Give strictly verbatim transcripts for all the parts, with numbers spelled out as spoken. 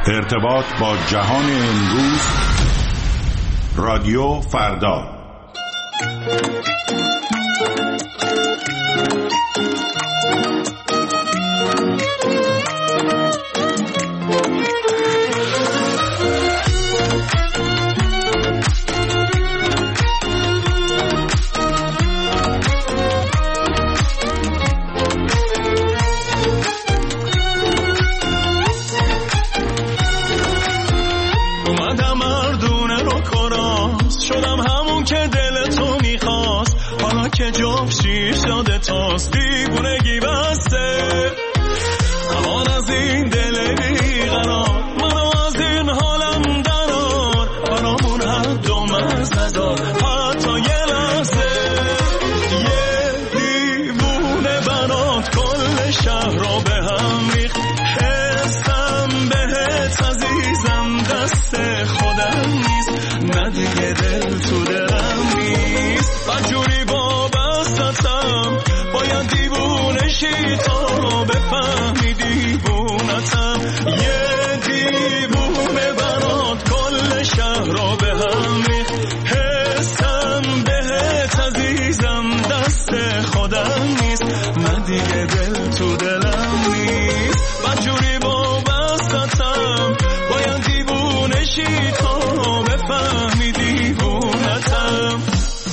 ارتباط با جهان امروز، رادیو فردا. که جفشی شده تاست دیوونگی بسته امان از این دل بیقرار منو از این حالم درار برامون حد و مرز نزار حتی یه لحظه یه دیوونه برات کل شهر را به هم ریخت حسم بهت عزیزم دست خودم نیست نه دیگه دل تو دلم نیست بجوری باید دیوونشی تا بفهمی دیوونتم یه دیوونه برات کل شهر را به هم ریخت حسم بهت عزیزم دست خودم نیست نه دیگه دل تو دلم نیست بجوری وابستم باید دیوونشی تا بفهمی دیوونتم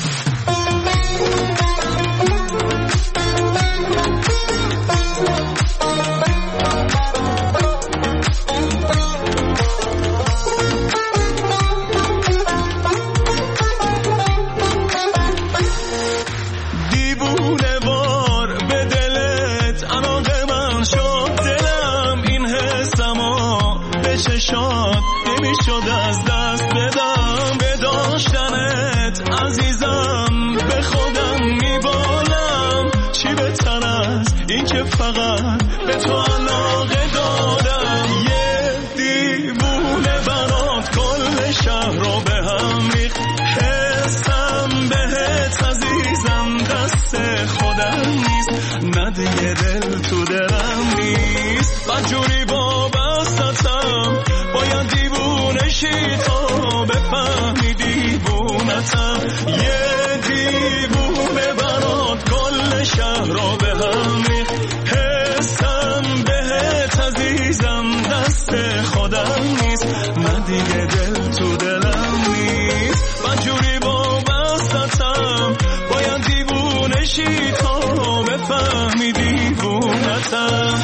شاد نمیشد از دست بدم به داشتنت عزیزم به خودم میبالم چی بهتر از این که فقط به تو علاقه دارم یه دیوونه برات کل شهر رو به هم ریخت حسم بهت عزیزم دست خودم نیست نه دیگه دل تو دلم نیست بجوری وابستم باید دیوونشی تا بفهمی دیوونتم یه دیوونه برات کل شهر را به هم ریخت حسم بهت عزیزم دست خودم نیست نه دیگه دل تو دلم نیست بجوری وابستم باید دیوونشی تا بفهمی دیوونتم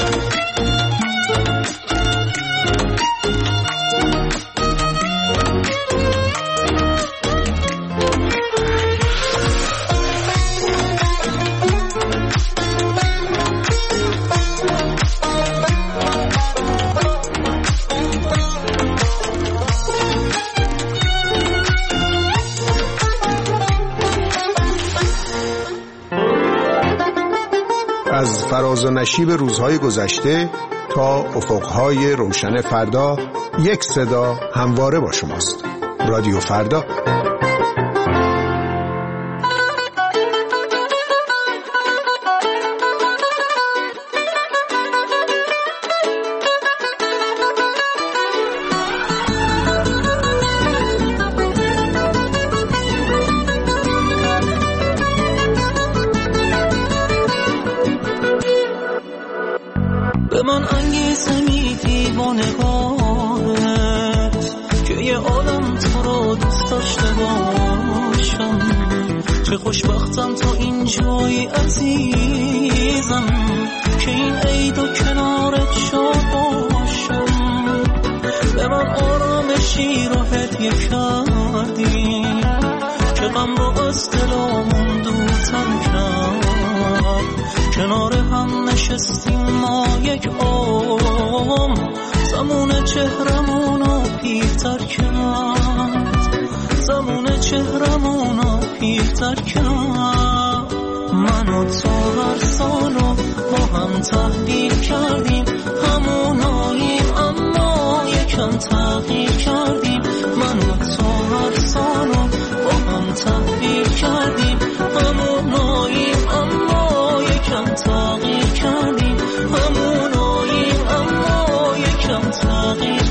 از فراز و نشیب روزهای گذشته تا افقهای روشن فردا یک صدا همواره با شماست. رادیو فردا. من انگیزه می دیوانگاهت که یه عالم تو رو دوست داشته باشم چه خوشبختم تو اینجایی عزیزم که این عید و کنارت شاد باشم به من آرامشی رو هدیه کردی که غم رو از دلامون دورتر کرد کنار هم نشستیم ما یک عمر زمان چهرمونو پیرتر کرد زمان چهرمونو پیرتر کرد من و تو هر سالو با هم تحلیل کردیم هموناییم اما یکم تغییر کردیم من و تو هر سالو با هم تحلیل کردیم هموناییم اما یکم تغییر کردیم هموناییم اما یکم تغییر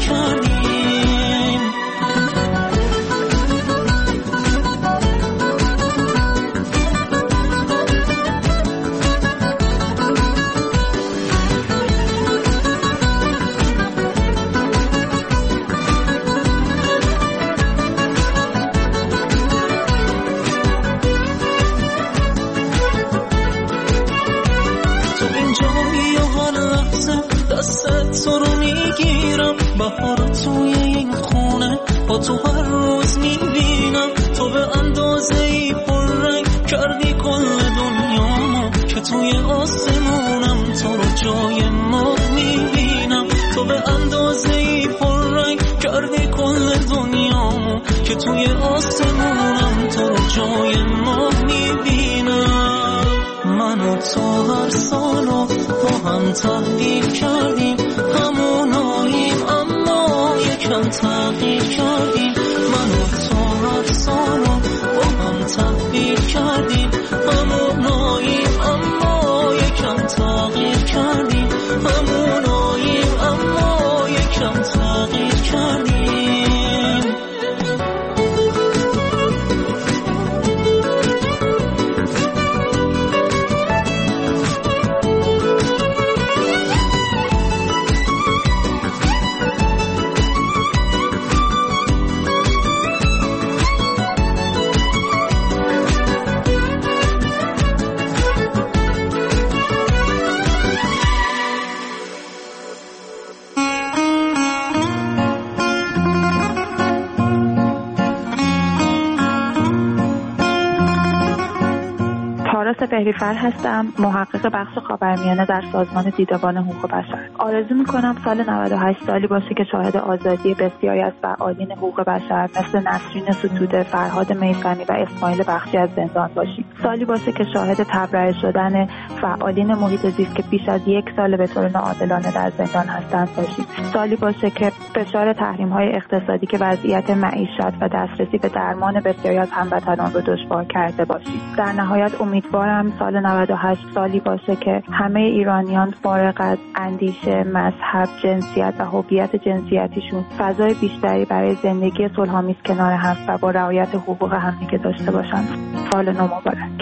تو رو میگیرم، بهار توی این خونه با تو هر روز میبینم. تو به اندازه ای پررنگ کردی کل دنیامو که توی آسمونم تو رو جای ما میبینم. تو به اندازه ای پررنگ کردی کل دنیامو که توی آسمونم تو رو جای ما میبینم. من و تو هر سالو با هم تغییر کردیم، هموناییم اما یکم تغییر کردیم. من و تو هر سالو با هم تغییر کردیم، هموناییم اما یکم تغییر کردیم. هموناییم اما یکم تغییر کردیم. سپهری‌فر هستم، محقق بخش خاورمیانه در سازمان دیدبان حقوق بشر. آرزو می‌کنم سال نود و هشت سالی باشه که شاهد آزادی بسیاری از فعالین حقوق بشر مثل نسرین ستوده، فرهاد میثمی و اسماعیل بخشی از زندان باشیم. سالی باشه که شاهد تبرئه شدن فعالین محیط زیست که بیش از یک سال به طور ناعادلانه در زندان هستند باشیم. سالی باشه که فشار تحریم‌های اقتصادی که وضعیت معیشت و دسترسی به درمان بسیاری از هموطنان رو دشوار کرده باشیم. در نهایت امیدوارم سال نود و هشت سالی باشه که همه ایرانیان فارغ از اندیشه، مذهب، جنسیت و هویت جنسیتیشون فضای بیشتری برای زندگی صلح‌آمیز کنار هم و با رعایت حقوق همدیگه داشته باشن. سال نو مبارک.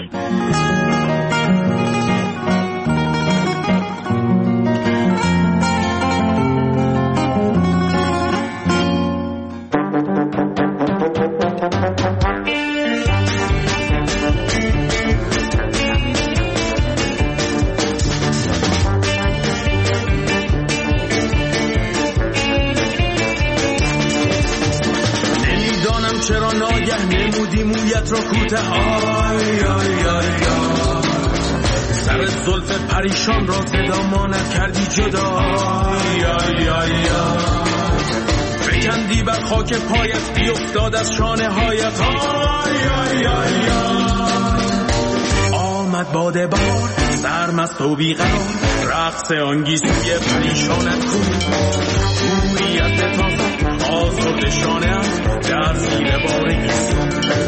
چرا ناگه نمودی مویت را کوته آی آی آی آی سر زلف پریشان را صدا ما نکردی جدا آی آی آی آی بکندی بر خاک پایت بیفتاد از شانه هایت آی آی آی آی آمد باد بار سرمست و بیقرار رقص آنگیزوی پریشانت کو گوریت تازه آزرد شانه در زیر بار گیسو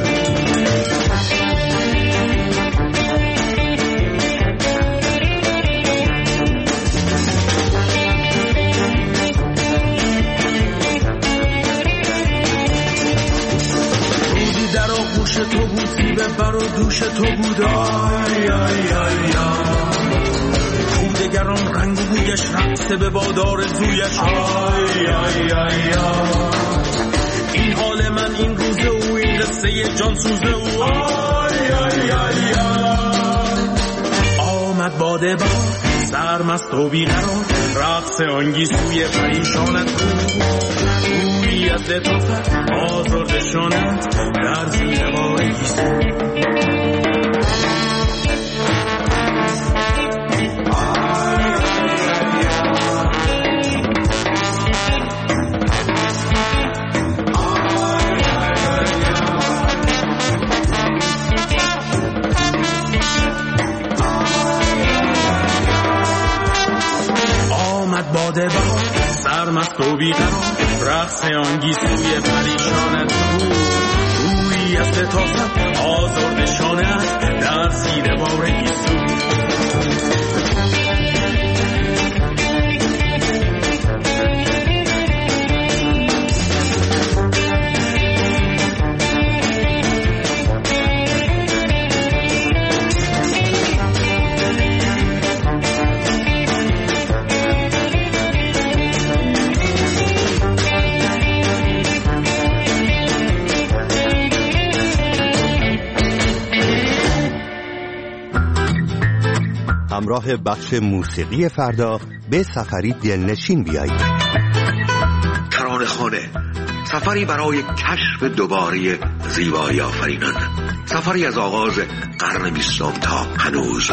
روزی در آغوش تو بود زیبه بر و دوش تو بود آی آی آی آی دگران رنگ و بویش رقصه به بادار زویش آی آی آی آی این حال من این روزه و این قصه جان سوزه و آی آی آی آی آمد باده با سرمست و بیقرار رقص آنگیزوی پریشانت بود روی از لطافت آزرد شانت در زیر بار گیسو باده با سرمست و بیقرار رقص آنگیزوی پریشانت بود روی از لطافت آزرد شانت در زیر بار گیسو همراه بخش موسیقی فردا به سفری دلنشین بیایید. ترانه‌خانه، سفری برای کشف دوباره زیبایی آفرینان، سفری از آغاز قرن بیستم تا هنوز.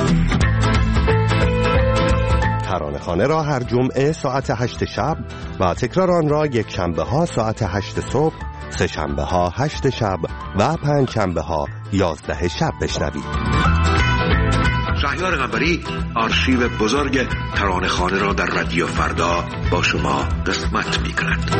ترانه‌خانه را هر جمعه ساعت هشت شب و تکرار آن را یک شنبه ها ساعت هشت صبح، سه شنبه ها هشت شب و پنج شنبه ها یازده شب بشنوید. شهریار قنبری آرشیو بزرگ ترانه‌خانه را در رادیو فردا با شما قسمت می‌کند.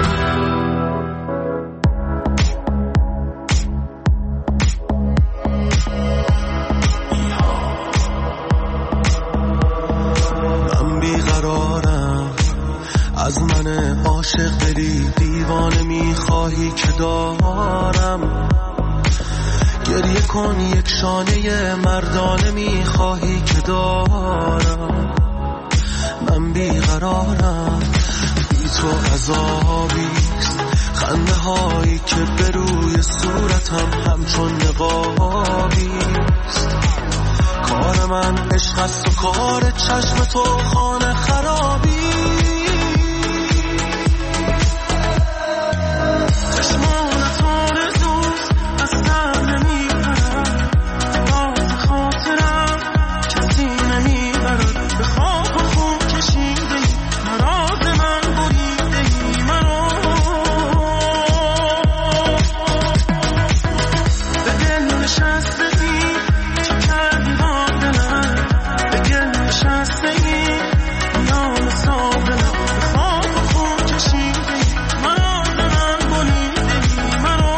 من بیقرارم، از من عاشق دلی دیوانه میخواهی که دارم، گریه کن یک شانه مردانه میخواهی که دارم. من بیقرارم، بی تو عذابیست، خنده هایی که به روی صورتم همچون نقابیست. کار من عشق است و کار چشم تو خانه خرابی. چشمانت آرزوست از سر نمیبرد، باز خاطرم کسی نمیبرد. به خواب و خون کشیده ای نراز من بریده ای منو، به دل نشسته ای چه کردی با دلم، به گل نشسته ای میان سابلم. به خواب و خون کشیده ای نراز من بریده ای منو.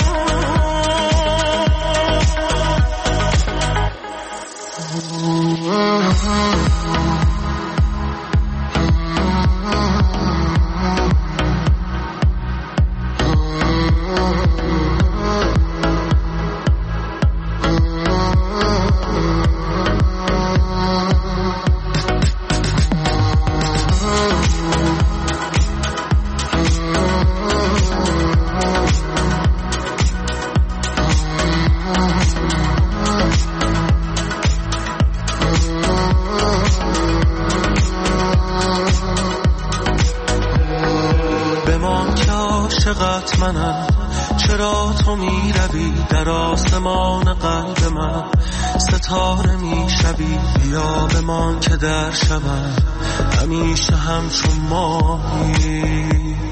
بمان که عاشقت منم، چرا تو می روی در آسمان قلب من، ستاره می شوی. بیا بمان که در شبم همیشه همچون ماهی.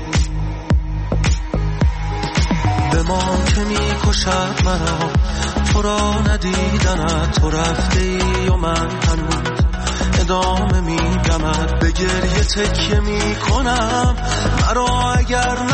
بمان که می کشد مرا تو را ندیدنت، تو رفته ای و من هنوز ادامه میدمد. به گریه تکیه میکنم، مرا اگر